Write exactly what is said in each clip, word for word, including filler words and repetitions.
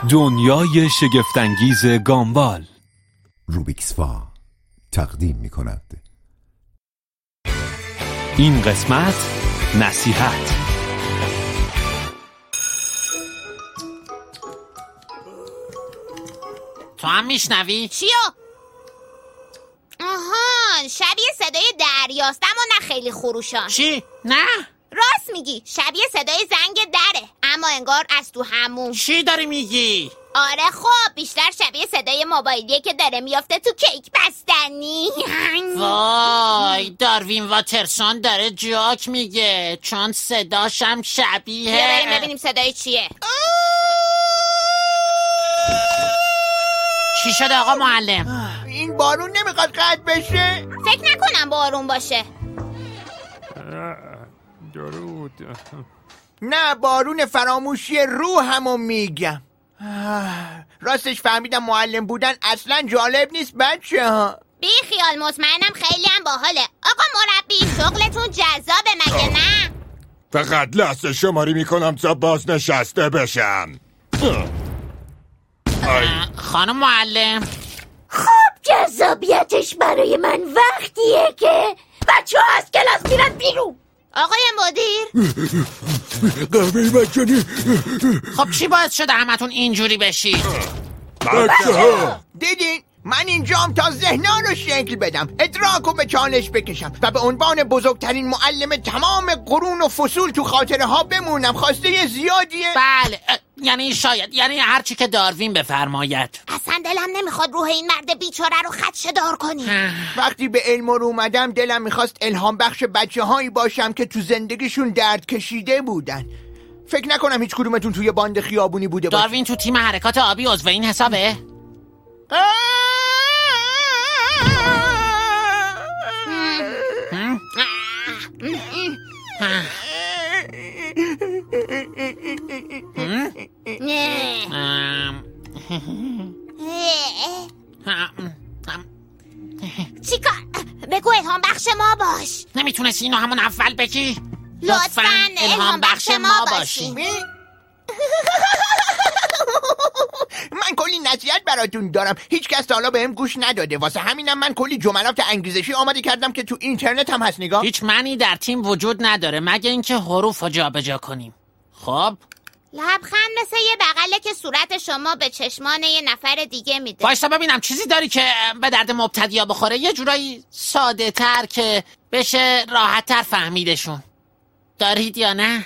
دنیای شگفت‌انگیز گامبال. روبیکسوا تقدیم می کند. این قسمت نصیحت. تو هم میشنوی؟ چیو؟ آها، شبیه صدای دریاست اما نه خیلی خروشان. چی؟ نه؟ راست میگی، شبیه صدای زنگ دره اما انگار از تو همون. چی داری میگی؟ آره خب، بیشتر شبیه صدای موبایلیه که داره میافته تو کیک بستنی. وای، داروین واترسون داره جوک میگه، چون صداشم شبیه. بیا بریم ببینیم صدای چیه. چی شده آقا معلم؟ این بارون نمیخواد قطع بشه؟ فکر نکنم بارون باشه. درود. نه، بارون فراموشی روحمو میگم. راستش فهمیدم معلم بودن اصلا جالب نیست بچه ها. بی خیال، مطمئنم خیلی هم باحاله. آقا مربی، شغلتون جذابه مگه نه؟ فقط لحظه شماری میکنم تا باز نشسته بشم. خانم معلم، خب جذابیتش برای من وقتیه که بچه ها از کلاس میرن بیرون. آقای مدیر، قهوه مجانی. خب چی باعث شده همتون اینجوری بشید؟ بچه ها دیدین؟ من اینجام تا ذهنا رو شکل بدم، ادراک رو به چالش بکشم و به عنوان بزرگترین معلم تمام قرون و فصول تو خاطره ها بمونم. خواسته زیادیه؟ بله، یعنی شاید، یعنی هرچی که داروین بفرماید. اصلا دلم نمیخواد روح این مرد بیچاره رو خدشه‌دار کنی. وقتی به علم رو اومدم دلم میخواست الهام بخش بچه هایی باشم که تو زندگیشون درد کشیده بودن. فکر نکنم هیچ کدومتون توی باند خیابونی بوده باشه. داروین تو تیم حرکات آبی عضو این حسابه؟ چیکار؟ بگو الهام بخش ما باش. نمیتونستی اینو همون اول بگی؟ لطفاً الهام بخش ما باشی. من کلی نصیحت براتون دارم، هیچ کس تا حالا بهم گوش نداده، واسه همینم من کلی جملات انگیزشی آماده کردم که تو اینترنت هم هست. نگاه. هیچ معنی در تیم وجود نداره مگه اینکه حروف رو جابجا کنیم. خب لبخند مثل یه بغله که صورت شما به چشمان یه نفر دیگه میده. وایسا ببینم چیزی داری که به درد مبتدیا بخوره، یه جورایی ساده تر که بشه راحت تر فهمیدشون. دارید یا نه؟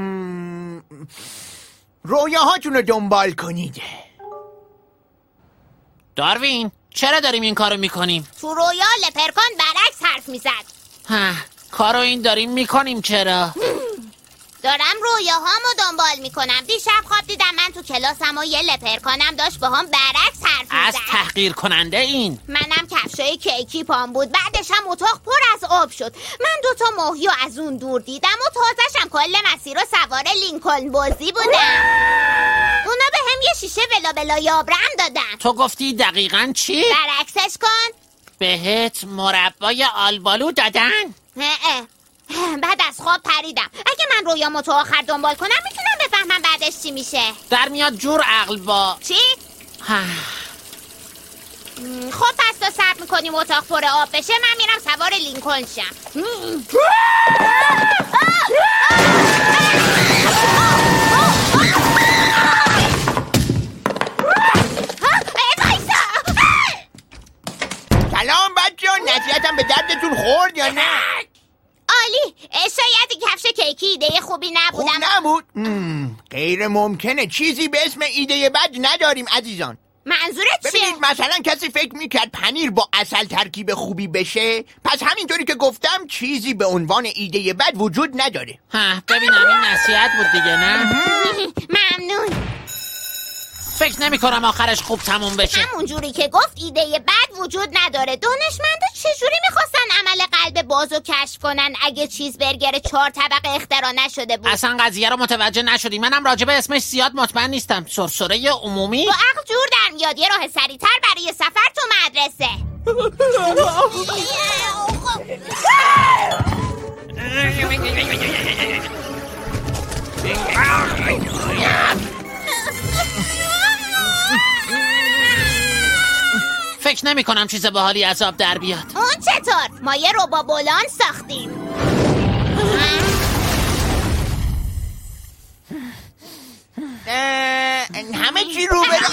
رویاهاتون رو دنبال کنید. داروین چرا داریم این کارو میکنیم؟ تو رویا لپرکان برعکس حرف میزد. ها، کارو این داریم میکنیم چرا؟ دارم رویاهامو دنبال میکنم. دیشب خواب دیدم من تو کلاسم و یه لپرکانم داشت با هم برعکس حرف میزد. از تحقیر کننده این. منم کفشای کیکی پام بود. بعدش هم اتاق پر از آب شد. من دوتا ماهیو از اون دور دیدم و تازه‌شم کل مسیر رو سوار لینکلن بازی بودم. اونا به هم یه شیشه ولابلای آبرم دادن. تو گفتی دقیقاً چی؟ برعکسش کن. بهت مربای آلبالو دادن؟ نه، بعد از خواب پریدم. اگه من رویامو تو آخر دنبال کنم میتونم بفهمم بعدش چی میشه. در میاد جور عقل با چی؟ خب پس تا صبر میکنیم اتاق پر آب بشه، من میرم سوار لینکلن شم. سلام بچه ها، نصیحتم به دردتون خورد یا نه؟ عالی. شاید کفش کیکی ایده خوبی نبودم. خوب نبود؟ مم. غیر ممکنه، چیزی به اسم ایده بد نداریم عزیزان. منظورت چیه؟ ببینید مثلا کسی فکر میکرد پنیر با عسل ترکیب خوبی بشه، پس همینطوری که گفتم چیزی به عنوان ایده بد وجود نداره. ها، ببینم این نصیحت بود دیگه نه؟ ممنون. فکر نمی کنم آخرش خوب تموم بشه. همون جوری که گفت ایده بد وجود نداره. دانشمندا چجوری میخواستن عمل قلب بازو کشف کنن اگه چیز برگر چهار طبقه اختراع نشده بود؟ اصلا قضیه رو متوجه نشدی. منم راجع به اسمش زیاد مطمئن نیستم. سرسره عمومی؟ با عقل جور در میاد. یه راه سریعتر برای سفر تو مدرسه. فکر نمی کنم چیز باحالی از آب در بیاد. اون چطور؟ ما یه روبابولان ساختیم. همه چی رو بره.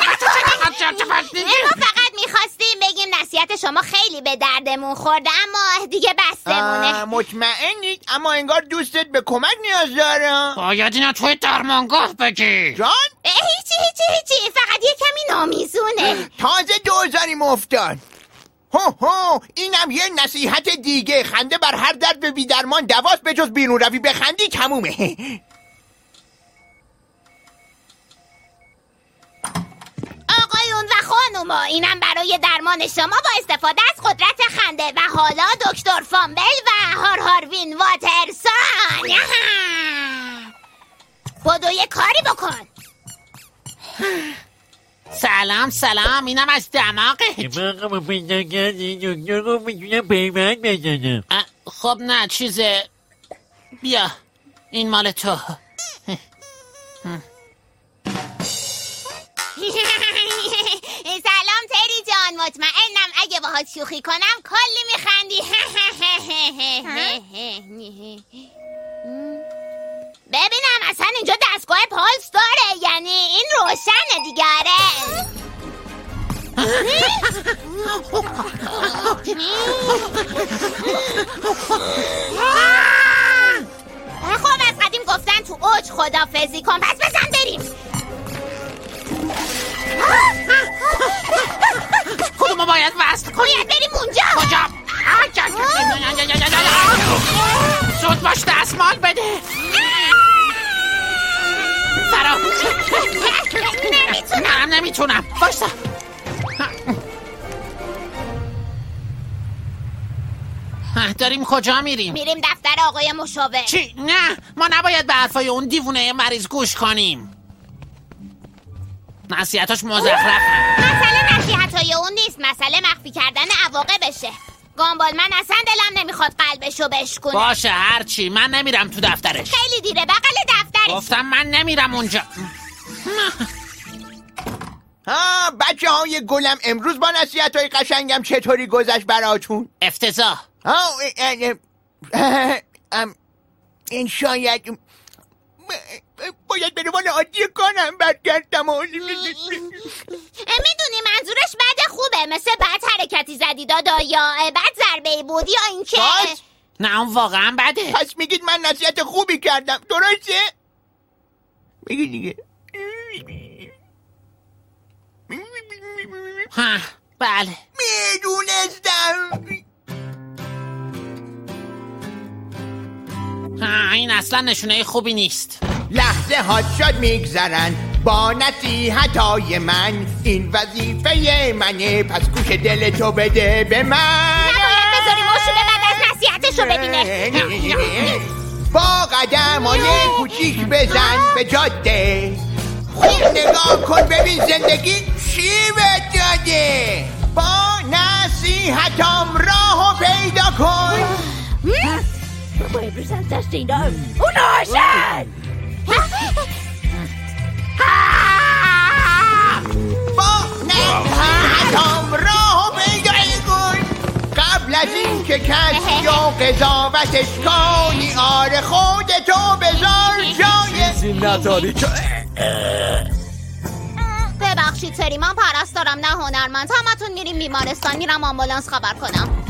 ما فقط میخواستیم بگیم نصیحت شما خیلی به دردمون خورده، اما دیگه بستمونه. مطمئنید؟ اما انگار دوستت به کمک نیاز داره. باید اینو توی درمانگاه بگی. جان؟ هیچی هیچی هیچی، فقط یه کمی نامیزونه. تازه دوزاریم افتاد. هو هو، اینم یه نصیحت دیگه. خنده بر هر درد بی درمان دواست، به جز بیرون روی بخندی تمومه. آقایون و خانوما، اینم برای درمان شما با استفاده از قدرت خنده. و حالا دکتر فامبل و هار هاروین واترسان. بدو یه کاری بکن. سلام سلام، اینم از دماغه. دماغمو پیدا کردی دکتر، رو میتونم پیوند بزنم. خب نه چیزه، بیا این مال تو. سلام تری جان، مطمئنم اگه باهات شوخی کنم کلی میخندی. ببینم اصلا اینجا دستگاه پالس داره، یعنی این روشنه دیگه. خب از قدیم گفتن تو اوج خدافزی کن، پس بزن بریم. کدومو باید وصل کنیم؟ باید بریم اونجا. کجا؟ زود باش دستمال بده. فرا نمیتونم نمیتونم باشتا. داریم کجا میریم؟ میریم دفتر آقای مشاور. چی؟ نه، ما نباید به حرفای اون دیوونه مریض گوش کنیم. نصیحتاش مزخرفه. مسئله نصیحتای اون نیست، مسئله مخفی کردن عواقبشه. گامبال، من اصلا دلم نمیخواد قلبشو بشکنه. باشه هرچی، من نمیرم تو دفترش. خیلی دیره، بغل دفترش. گفتم من نمیرم اونجا. ها بچه های گلم، امروز با نصیحت های قشنگم چطوری گذشت براتون؟ افتضاح. ها این شاید باید به روال عادی کنم برگردم. میدونی منظورش بد خوبه، مثل بد حرکتی زدی دادا، یا بد ضربه بود، یا این که نه اون واقعا بده. پس میگید من نصیحت خوبی کردم، درسته؟ بگید دیگه. ها بله میدونستم. ها این اصلا نشونه خوبی نیست. لحظه ها شد میگذرن با نصیحتای من، این وظیفه منه، پس گوش دل تو بده به من. نباید بذاری مشروبه بعد از نصیحتشو ببینه. با قدم های کوچیک بزن به جاده، خوب نگاه کن ببین زندگی چی به داده. با نصیحتام راهو پیدا کن. بابا امروز هم دست اینا اونا هاشن. با نصیحتام راهو پیدا کن، قبل از این که کسی یا قضاوتش کنی، آره خودتو بذار جای چیزی نداری که ببخشید سری، من پرستارم نه هنرمند. همتون میریم بیمارستان، میرم آمبولانس خبر کنم.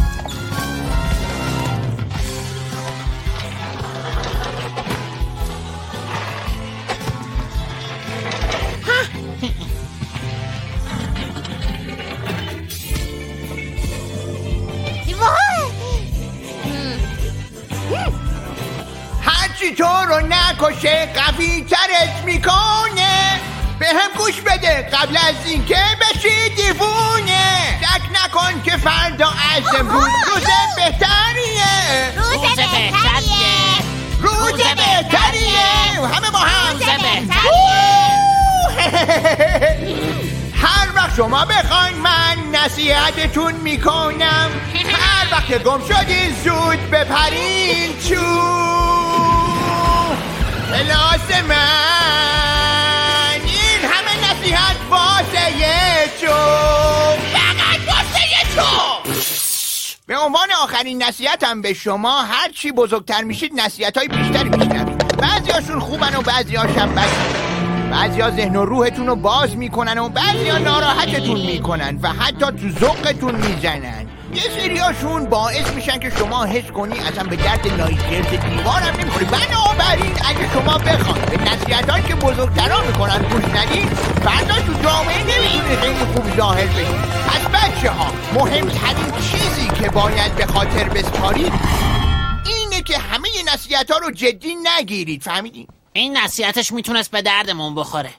هرچی تو رو نکشه قوی ترت میکنه. به هم گوش بده قبل از این که بشی دیوونه. شک نکن که فردا از امروز روز بهتریه. روز بهتریه. روز بهتریه. همه با هم روز بهتریه. هر وقت شما بخواین من نصیحتتون میکنم. هر وقت که گم شدین زود بپرین تو کلاس من. این همه نصیحت واسه یه چون فقط عنوان آخرین نصیحتم به شما، هر چی بزرگتر میشید نصیحت‌های بیشتری میشنوید. بعضیاشون خوبن و بعضیاشون بدن. بعضیا ذهن و روحتون رو باز میکنن و بعضیا ناراحتتون میکنن و حتی تو ذوقتون میزنن. یه سریاشون باعث میشن که شما حس کنی اصلا به درد نایجرز دیوارم نمیخوری. بنابراین اگه شما بخواید به نصیحتایی که بزرگترا میکنن گوش ندید، فردا تو جامعه نمیتونی خیلی خوب ظاهر بشید. پس بچه ها، مهمترین چیزی که باید به خاطر بسپارید اینه که همه نصیحت‌ها رو جدی نگیرید. فهمیدین؟ این نصیحتش میتونست به دردمون بخوره.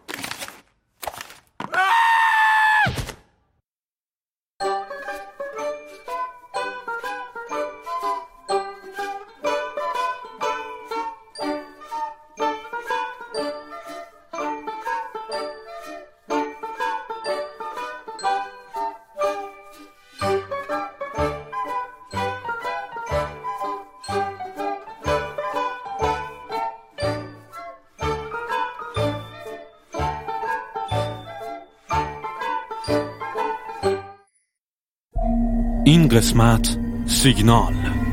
این قسمت سیگنال.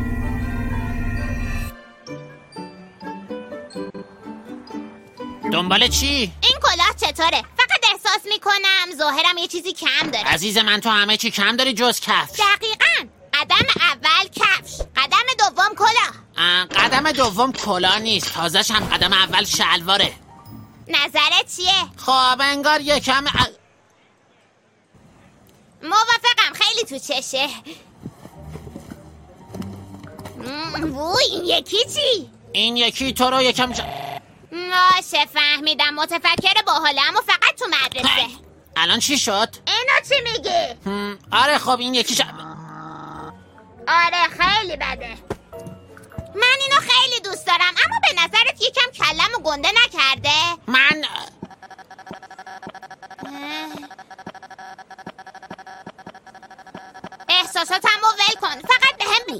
دنبال چی؟ این کلاه چطوره؟ فقط احساس میکنم ظاهرم یه چیزی کم داره. عزیز من، تو همه چی کم داری جز کفش. دقیقاً. قدم اول کفش، قدم دوم کلاه. قدم دوم کلاه نیست، تازه‌ش هم قدم اول شلواره. نظرت چیه؟ خب انگار یکم ا... موافقم، خیلی تو چشه. وای، این یکی چی؟ این یکی تو رو یکم ج... باشه فهمیدم، متفکر باحاله اما فقط تو مدرسه. الان چی شد؟ اینو چی میگی؟ آره خب این یکی ش... آره خیلی بده. من اینو خیلی دوست دارم، اما به نظرت یکم کلمو گنده نکرده؟ من احساساتمو ول کن، فقط به هم بی.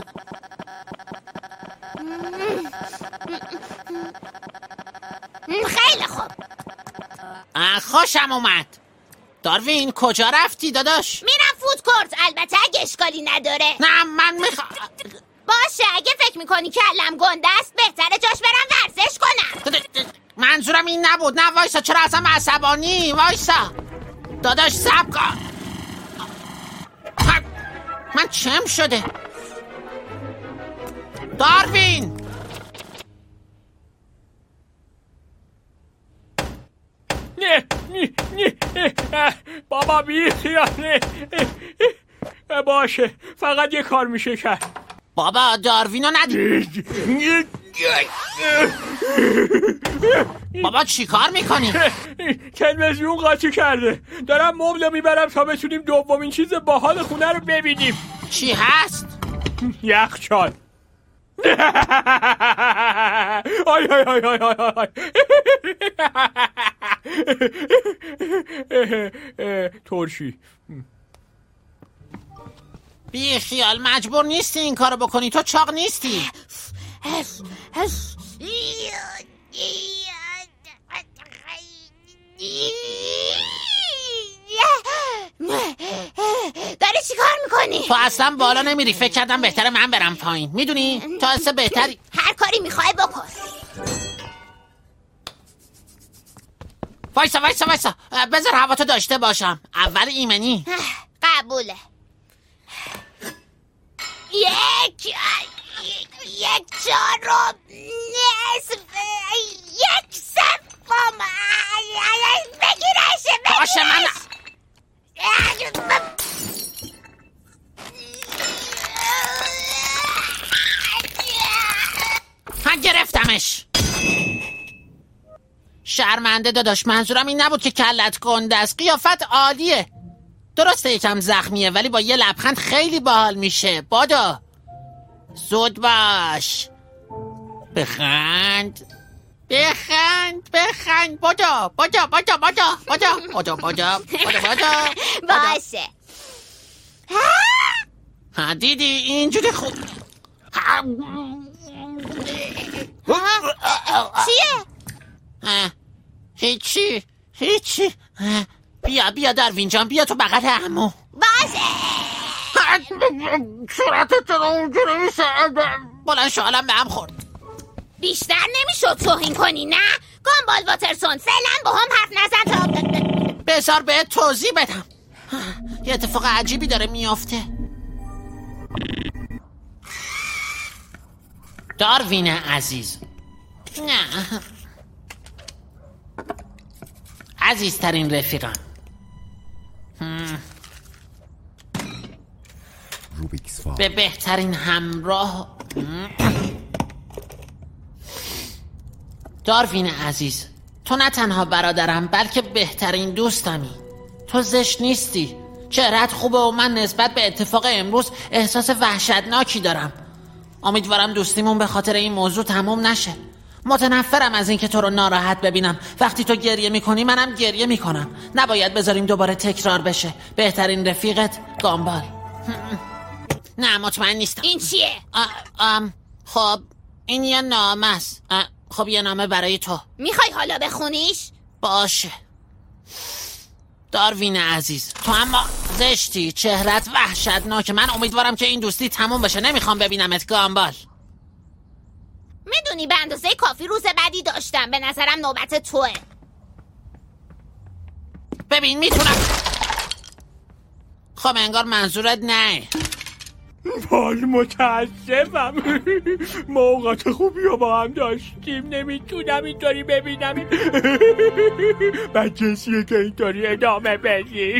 خیلی خوب. خوشم اومد. داروین کجا رفتی داداش؟ میرم فود کورت، البته اگه اشکالی نداره. نه من میخوام. باشه اگه فکر میکنی کلم گنده است بهتره جاش برم ورزش کنم. منظورم این نبود. نه وایسا، چرا اصلا عصبانی؟ وایسا داداش، صبر کن. من چم شده؟ داروین نه نه نه بابا بی خیانه. باشه فقط یه کار میشه کرد. بابا داروینو ندید. بابا چی کار میکنی؟ تلویزیون قاطی کرده. دارم مبل میبرم تا بتونیم دومین چیز باحال خونه رو ببینیم. چی هست؟ یخچال. آی آی آی آی آی آی. ترشی. بی خیال، مجبور نیستی این کارو بکنی، تو چاق نیستی. داری چی کار میکنی؟ تو اصلا بالا نمیری، فکر کردم بهتره من برم پایین. میدونی تو اصلا بهتری. هر کاری میخوای بکن. وایسا وایسا وایسا بذار هوا تو داشته باشم. اول ایمنی. قبوله. یک یک چهارم نصف یک سوم بگیرش بگیرش. باشه من من گرفتمش. شرمنده داداش، منظورم این نبود که کلت گنده است. قیافت عالیه، درسته یکم زخمیه ولی با یه لبخند خیلی باحال میشه. بادا زود باش، بخند بخند بخند. بادا بادا بادا بادا بادا بادا بادا بادا باشه. ها دیدی اینجوری خوب. چیه؟ هیچی هیچی. بیا بیا داروین جان، بیا تو بغل عمو. باشه. صورتت رو اونجوری میشه. بلند شو الان به هم خورد. بیشتر نمیشد توهین کنی نه؟ گامبال واترسون فعلا با هم حرف نزن تا بذار بهت توضیح بدم. یه اتفاق عجیبی داره میافته. داروین عزیز، نه عزیزترین رفیقم، روبیکس فا به بهترین همراه. داروین عزیز، تو نه تنها برادرم بلکه بهترین دوستمی. تو زشت نیستی، چهرت خوبه و من نسبت به اتفاق امروز احساس وحشتناکی دارم. امیدوارم دوستیمون به خاطر این موضوع تموم نشه. متنفرم از اینکه تو رو ناراحت ببینم. وقتی تو گریه میکنی منم گریه میکنم. نباید بذاریم دوباره تکرار بشه. بهترین رفیقت گامبال. نه مطمئن نیستم. این چیه؟ آ، آم، خب این یه نامه است. خب یه نامه برای تو. میخوای حالا بخونیش؟ باشه. داروین عزیز، تو اما زشتی، چهرت وحشتناکه. من امیدوارم که این دوستی تموم بشه. نمیخوام ببینمت گامبال. میدونی به اندازه کافی روز بعدی داشتم. به نظرم نوبت توه. ببین میتونم. خب انگار منظورت نه. باز متاسفم. ما اوقات خوبی رو با هم داشتیم. نمیتونم اینطوری ببینم. بچه‌سیه که اینطوری ادامه بدی.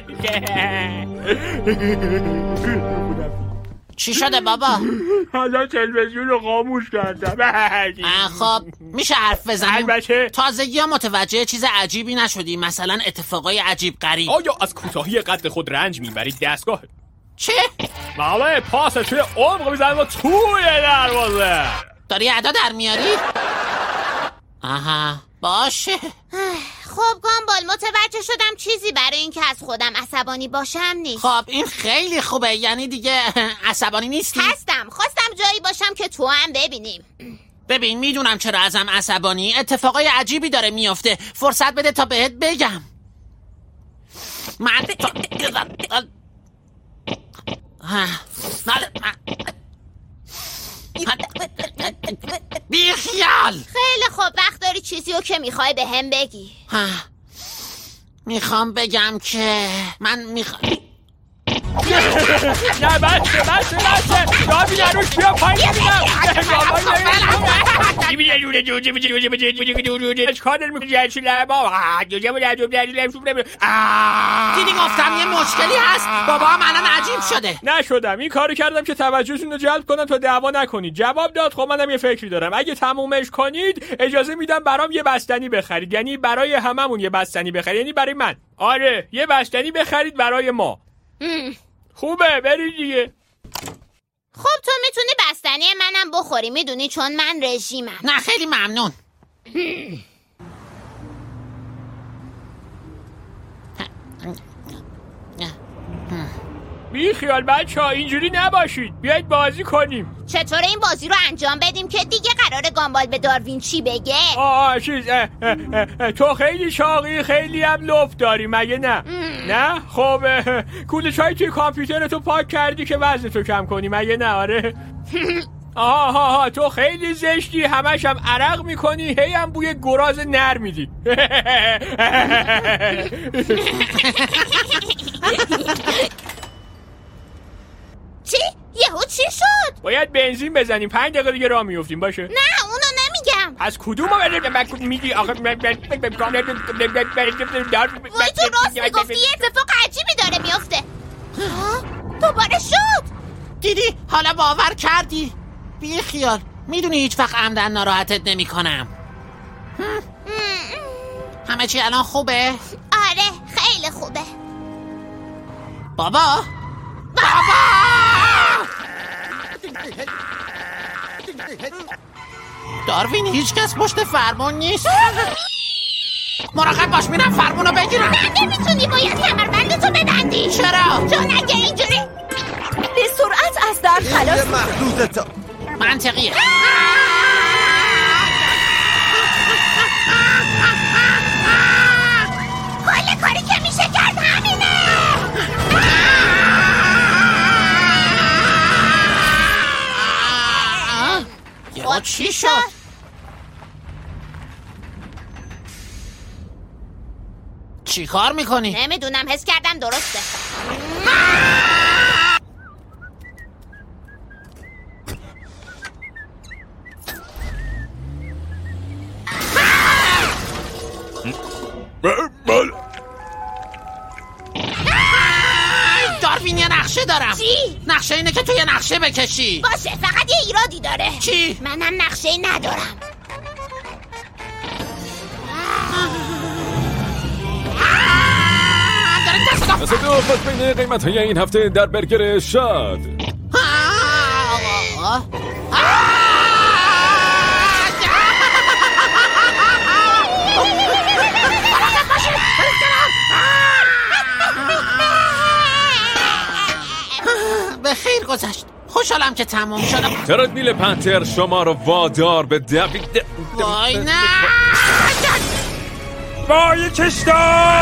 چی شده بابا؟ حالا تلویزیون رو خاموش کردم. خب میشه حرف بزنیم؟ البته. تازگی ها متوجه چیز عجیبی نشدی؟ مثلا اتفاقای عجیب غریب. آیا از کوتاهی قد خود رنج میبرید دستگاه؟ چه؟ بله پاس توی عمق میزنم و توی دروازه. داری ادا در میاری؟ آها باشه. خب گامبال متوجه شدم چیزی برای این که از خودم عصبانی باشم نیست. خب این خیلی خوبه. یعنی دیگه عصبانی نیستی؟ هستم. خواستم جایی باشم که تو هم ببینیم. ببین میدونم چرا ازم عصبانی. اتفاقای عجیبی داره میافته. فرصت بده تا بهت بگم. من بی خیال. خیلی خوب وقت داری چیزی رو که میخوای به هم بگی. میخوام بگم که من میخوام نه بسه بسه بسه دابی نروش بیا پایین ببینم. دیدی گفتم یه مشکلی هست. بابا هم الان عجیب شده. نشدم این کارو کردم که توجهتون رو جلب کنم تا دعوا نکنید. جواب داد. خب منم یه فکری دارم. اگه تمومش کنید اجازه میدم برام یه بستنی بخرید. یعنی برای هممون یه بستنی بخرید. یعنی برای من. آره یه بستنی بخرید برای ما. خوبه برید دیگه. خب تو میتونی بستنی منم بخوری میدونی چون من رژیمم. نه خیلی ممنون. بی خیال بچه ها اینجوری نباشید. بیایید بازی کنیم. چطور این بازی رو انجام بدیم که دیگه قراره گامبال به داروین چی بگه؟ آه چیز اه اه اه اه تو خیلی شاقی خیلی هم لفت داری مگه نه؟ ام. نه؟ خب کوله چای توی کامپیوترتو پاک کردی که وزنتو کم کنی مگه نه؟ آره؟ آها ها ها تو خیلی زشتی. همش هم عرق میکنی. هی هم بوی گراز نر میدی. چی؟ یهو چی شد؟ باید بنزین بزنیم. پنج دقیقه دیگه راه میفتیم باشه. نه اونو نمیگم. از کدوم رو میگی آخه؟ وای تو راست میگفتی. یه اتفاق عجیبی داره میفته. دوباره شد. دیدی حالا باور کردی؟ بی خیال. میدونی هیچ وقت عمدن ناراحتت نمی کنم. همه چی الان خوبه؟ آره خیلی خوبه. بابا بابا داروین هیچ کس پشت فرمون نیست. مراقب باش میرم فرمونو بگیرم. نه نمیتونی. باید کمربندتو ببندی. چرا؟ چون اگه اینجوری به سرعت از در خلاص محدودتا منطقیه. کل کاری که میشه کرد همینه. شد چی شد؟ چی کار میکنی؟ نمیدونم، حس کردم درسته. داروین یه نقشه دارم. چی؟ نقشه اینه که تو یه نقشه بکشی. باشه، فقط یه ایرادی داره. چی؟ منم نقشه ندارم. تصادف بین قیمت های این هفته در برگر شاد. به خیر گذشت. خوشحالم که تموم شدم. تردمیل پنتر شما رو وادار به دوید. وای نه وای کشتار.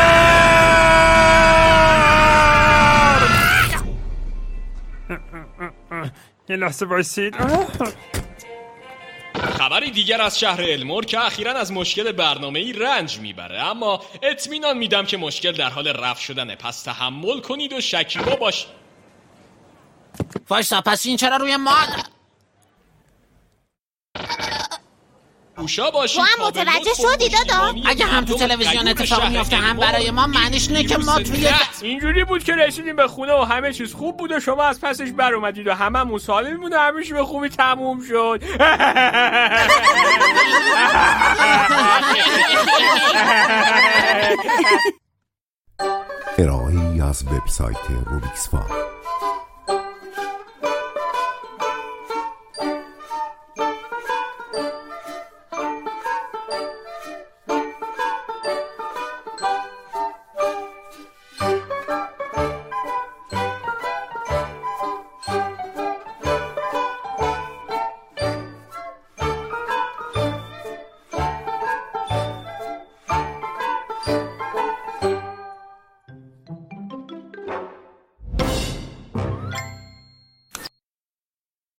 یه لحظه بایستید. خبری دیگر از شهر المور که اخیراً از مشکل برنامه‌ای رنج میبره، اما اطمینان میدم که مشکل در حال رفع شدنه، پس تحمل کنید و شکیبا باش. وایسا، پس این چرا روی ما؟ گوشا باشید. تو هم متوجه شدی دادا؟ اگه هم تو تلویزیون اتفاق میفته هم برای ما، معنیش اینه که ما توی اینجوری بود که رسیدیم به خونه و همه چیز خوب بود و شما از پسش بر اومدید و همه همون سالم بود و همه چی به خوبی تموم شد. ارائه‌ای از وبسایت روبیکس فا.